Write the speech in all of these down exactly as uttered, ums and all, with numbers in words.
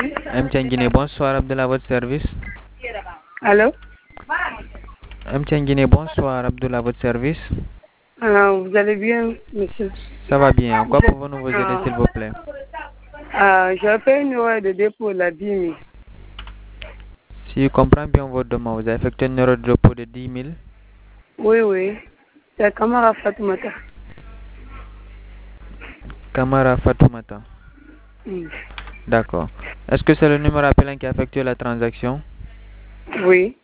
M T N Guinée, bonsoir, Abdullah, votre service. Allô? M T N Guinée, bonsoir, Abdullah, votre service. Ah, vous allez bien, monsieur? Ça va bien. En quoi pouvons-nous vous aider, s'il vous plaît? Ah, j'ai fait une erreur de dépôt la dix mille. Si je comprends bien votre demande, vous avez effectué une erreur de dépôt de dix mille? Oui, oui. C'est Kamara Fatoumata. Kamara Fatoumata. Mm. D'accord. Est-ce que c'est le numéro appelant qui a effectué la transaction? Oui.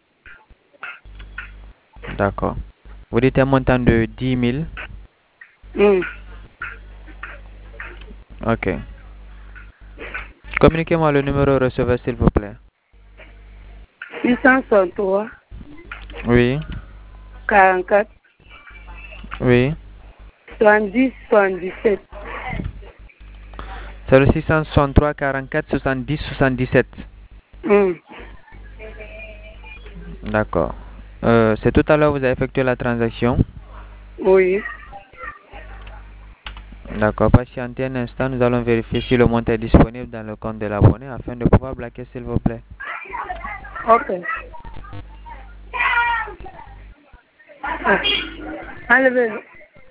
D'accord. Vous dites un montant de dix mille? Mm. Ok. Communiquez-moi le numéro receveur, s'il vous plaît. six cent soixante-trois, Oui. quarante-quatre, Oui. soixante-dix, soixante-dix-sept. C'est le six cent soixante-trois, quarante-quatre, soixante-dix, soixante-dix-sept. Mm. D'accord. Euh, c'est tout à l'heure que vous avez effectué la transaction? Oui. D'accord. Patientez un instant, nous allons vérifier si le montant est disponible dans le compte de l'abonné afin de pouvoir bloquer, s'il vous plaît. Ok. Ah. Enlevez-le.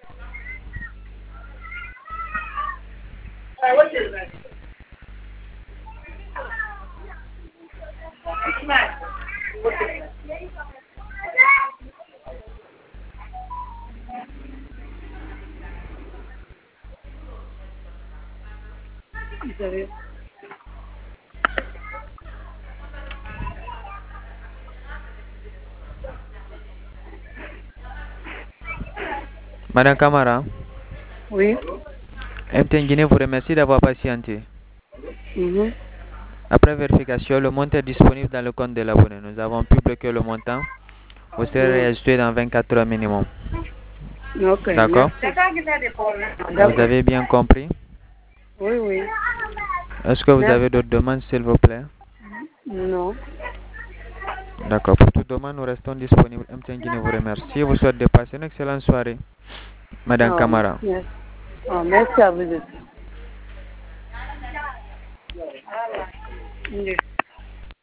Vous avez- Madame Kamara, Oui. M T N Guinée vous remercie d'avoir patienté. Mhm. Après vérification, le montant est disponible dans le compte de l'abonné. Nous avons pu bloquer le montant. Vous serez Mm. réajusté dans vingt-quatre heures minimum. Ok, D'accord? merci. Vous D'accord. avez bien compris? Oui, oui. Est-ce que vous Merci. avez d'autres demandes, s'il vous plaît? Non. D'accord. Pour toute demande, nous restons disponibles. M T N Guinée vous remercie. Je vous souhaite de passer une excellente soirée. Madame Oh, Kamara. merci. Oh, merci à vous aussi.